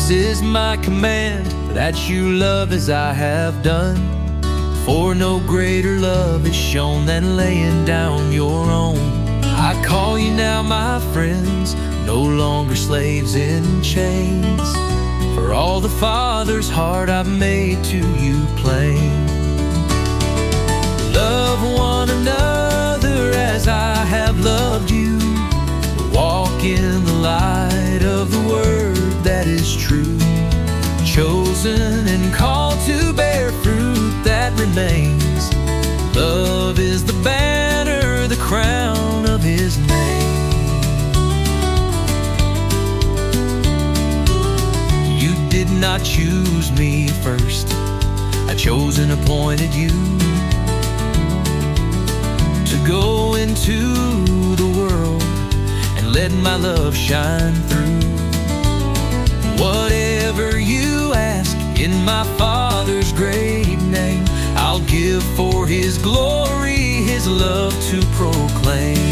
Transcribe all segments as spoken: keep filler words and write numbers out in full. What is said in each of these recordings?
This is my command, that you love as I have done. For no greater love is shown than laying down your own. I call you now my friends, no longer slaves in chains. For all the Father's heart I've made to you plain. Love one another as I have loved you. Walk in the light of the word that is true. Chosen and called to bear fruit that remains. Love is the banner, the crown of his name. You did not choose me first, I chose and appointed you to go into the world and let my love shine through. Whatever you ask in my Father's great name, I'll give for his glory, his love to proclaim.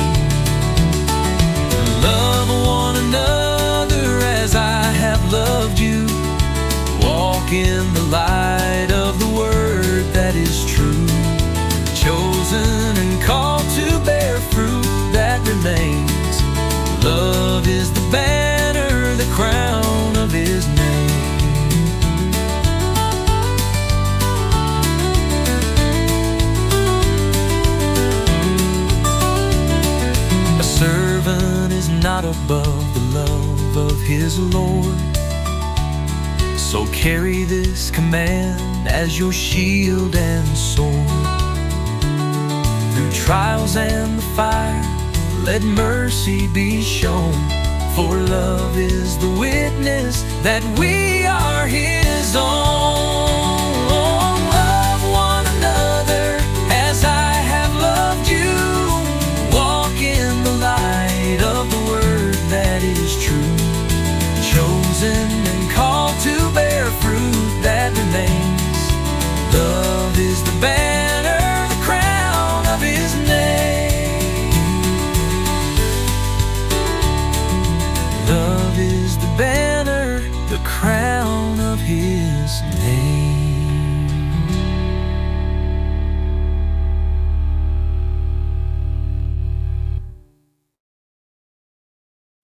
Love one another as I have loved you. Walk in the light of the word that is true. Chosen and called to bear fruit that remains. Love is the banner, the crown of his name. A servant is not above the love of his Lord. So carry this command as your shield and sword. Through trials and the fire, let mercy be shown. For love is the witness that we are his own.